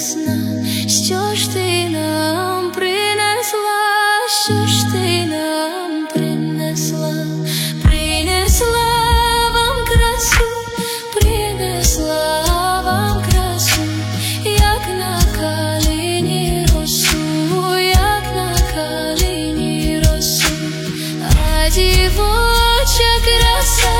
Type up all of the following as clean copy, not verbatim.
весна, що ж ти нам принесла, що ж ти нам принесла, принесла вам красу, принесла вам красу, як на калині росу, як на калині росу, а дівоча краса,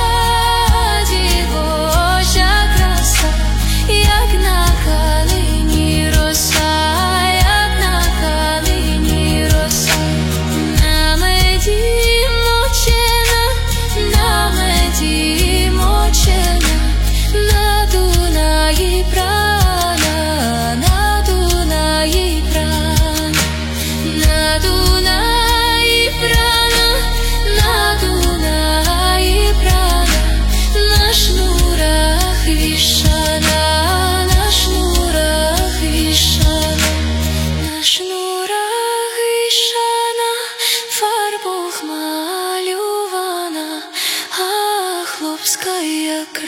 дівоча краса, як на калині роса, як на калині роса, на меді мочена, на меді мочена, на Дунаї прана, на Дунаї прана, на Дунаї прана, на Дунаї прана, на шнурах вішана, на шнурах вішана, на шнурах вішана, фарбох малювана, а хлопська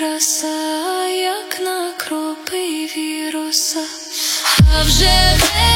краса, як на кропиві роса, а вже